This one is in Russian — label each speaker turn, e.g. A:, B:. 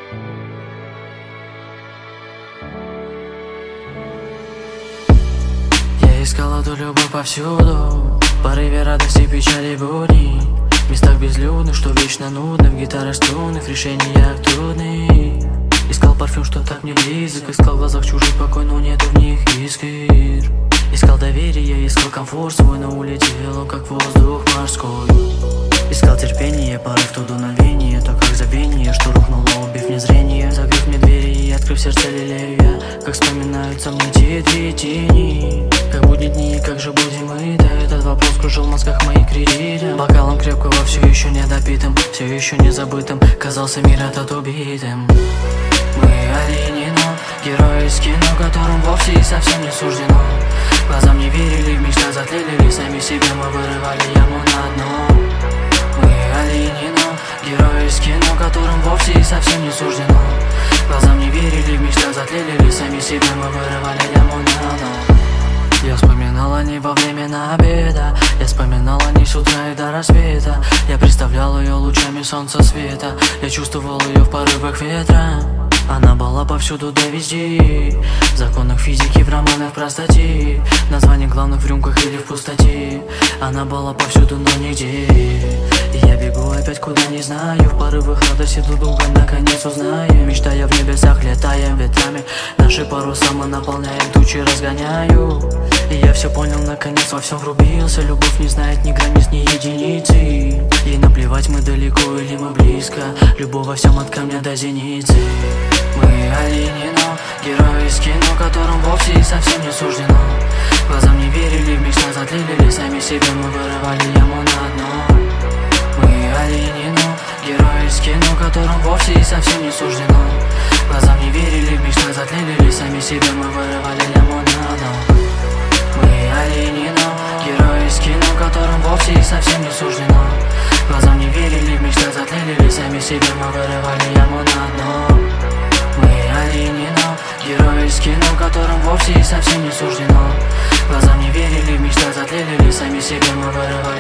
A: Я искал эту любовь повсюду, в порыве радости, печали, будни, в местах безлюдных, что вечно нудно, в гитарах струнных, в решениях трудных. Искал парфюм, что так мне близок, искал в глазах чужих покой, но нету в них искр. Искал доверие, искал комфорт свой, но улетел, как воздух морской. Искал терпение, порыв, то дуновение, то как забвение, что рухнуло, убив мне зрение. Закрыв мне двери и открыв сердце, лелею я, как вспоминаются мне те две тени. Как будни дни, как же будем мы, да этот вопрос кружил в мозгах моих кредитов. Бокалом крепкого все еще не допитым, все еще не забытым, казался мир этот убитым. Мы оленено, герои из кино, которым вовсе и совсем не суждено. Глазам не верили, в мечтах затлели, сами себе мы вырывали яму на дно. Мы оленено, герои из кино, которым вовсе и совсем не суждено. Глазам не верили, в мечтах затлели, сами себе мы вырывали яму на дно. Я вспоминал о ней во время обеда, я вспоминал о ней с утра и до рассвета. Я представлял ее лучами солнца света, я чувствовал ее в порывах ветра. Она была повсюду, да везде, в законах физики, в романах простоте, в названиях главных в рюмках или в пустоте. Она была повсюду, но нигде. И я бегу опять куда не знаю, в порывах радости друг друга наконец узнаем. Мечтая в небесах, летаем ветрами, наши паруса мы наполняем, тучи разгоняю. И я все понял, наконец во всем врубился. Любовь не знает ни границ, ни единицы. Ей наплевать, мы далеко или мы близко, любовь во всем от камня до зеницы. Мы оленено, герои из кино, которым вовсе и совсем не суждено. Глазам не верили, в мечтах затлели, сами себе мы вырывали яму на дно. Мы оленено, герои из кино, которым вовсе и совсем не суждено. Глазам не верили, в мечтах затлели, сами себе мы вырывали яму на дно. Мы оленено, герои из кино, которым вовсе и совсем не суждено. Глазам не верили, в мечтах затлели, сами себе мы вырывали яму на дно. Мы оленено, герои из кино, которым вовсе и совсем не суждено. Глазам не верили, в мечтах затлели, сами себе мы вырывали.